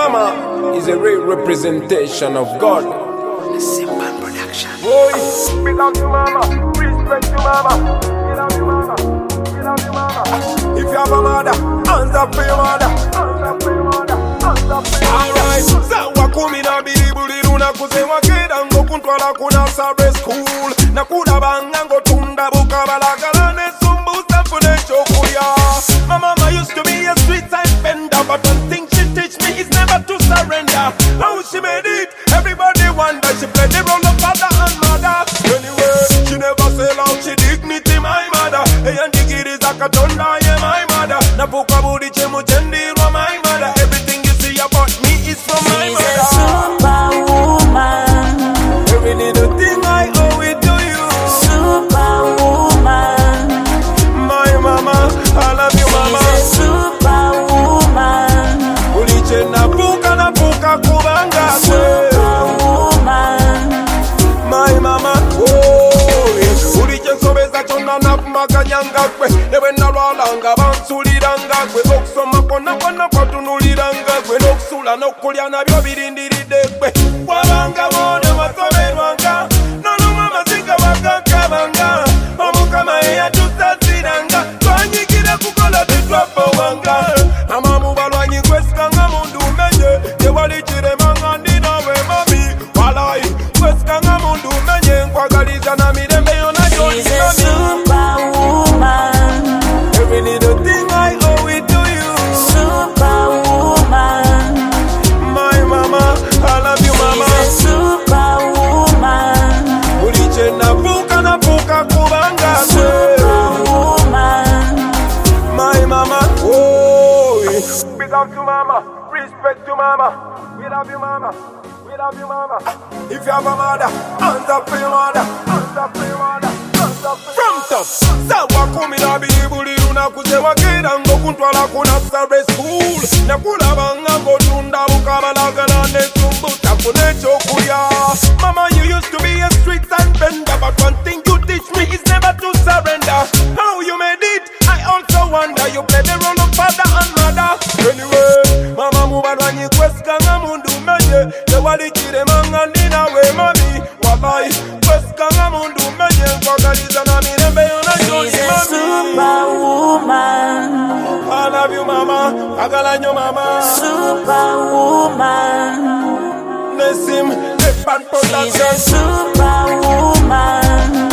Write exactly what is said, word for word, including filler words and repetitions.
mama is a real representation of God. The Simple Production. Boy, big up your mama, respect your mama. Get up your mama, get up your mama. If you have a mother, hands up for your mother. Hands up for your mother, hands up for your mother. Alright, sawa kumi na mbili buliru na kusema keda ngo kuntwala kuna Sabre school. Na kuda banga ngo tunda buka balagala ne sumbusa fune chokuya. My mama used to be a street side vendor, but one thing she teach me is never to surrender. How she made it, everybody wonder. She played the role of father and mother. Anyway, she never sell out, she dignity, my mother. Hey, and digiri zakatunda, yeah, my mother. Napuka budi chemu jendirwa, my mother. Everything you see about me is from my She's mother. a superwoman. Every little thing I owe it to you. Superwoman. My mama, I love you, mama. She's a superwoman. Uliche napuka, napuka kubanga. Superwoman. My mama, oh, yes. Uliche sobeza chona nakumaganyanga kwe. Newe nalwalanga bansuliranga kwe. Okusoma kona kona kwatunuliranga kwe. Nokusula nokulya nabyo birindiridde kwe. Wabanga wone wasoberwanga. Nono mama singa wakankabanga. Omukama eyatusasiranga. Twanyigire kukola tetwapawanga. Mama mubalwanyi kwesikanga mundu umenye. Tewali kiremanga ndinawe mami. Walai kwesikanga mundu umenye. Nkwagaliza na mirembe yona She's a gyoli superwoman. Every little thing I owe it to you. Superwoman. My mama, I love you, mama. She's a superwoman. Uliche napuka napuka kubanga kwe. Superwoman. My mama, oh yeah. Big up to mama, respect to mama. We love you, mama. We love you, mama. If you have a mother, hands up for your mother. Hands up for your mother. Hands up for your From top, sawa kumi na mbili buliru na kusewa keda ngo kuntwala kuna Sabre school. Na kula banga ngo tunda bukabalagala ne sumbuta kune chokuya. Mama, you used to be a street and vendor, but one thing you teach me is never to surrender. How you made it, I also wonder. You played the role of father and mother. Anyway, mama mubarwanyi kwesikanga mundu menye. Tewali kiremanga ndinawe mami. Wallahi, kwesikanga mundu menye. Nkwagaliza na mirembe yona gyoli She's a mami. superwoman. I love you, mama. Agalanyo, mama. Superwoman. Nesim, Nepan She's a Production. superwoman.